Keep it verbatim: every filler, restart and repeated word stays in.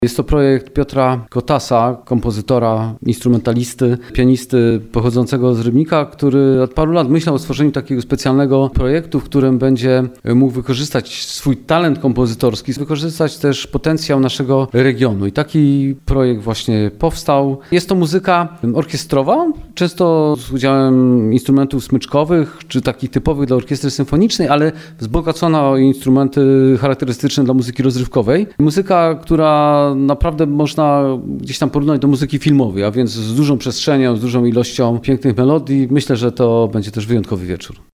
Jest to projekt Piotra Kotasa, kompozytora, instrumentalisty, pianisty pochodzącego z Rybnika, który od paru lat myślał o stworzeniu takiego specjalnego projektu, w którym będzie mógł wykorzystać swój talent kompozytorski, wykorzystać też potencjał naszego regionu. I taki projekt właśnie powstał. Jest to muzyka orkiestrowa, często z udziałem instrumentów smyczkowych, czy takich typowych dla orkiestry symfonicznej, ale wzbogacona o instrumenty charakterystyczne dla muzyki rozrywkowej. Muzyka, która naprawdę można gdzieś tam porównać do muzyki filmowej, a więc z dużą przestrzenią, z dużą ilością pięknych melodii. Myślę, że to będzie też wyjątkowy wieczór.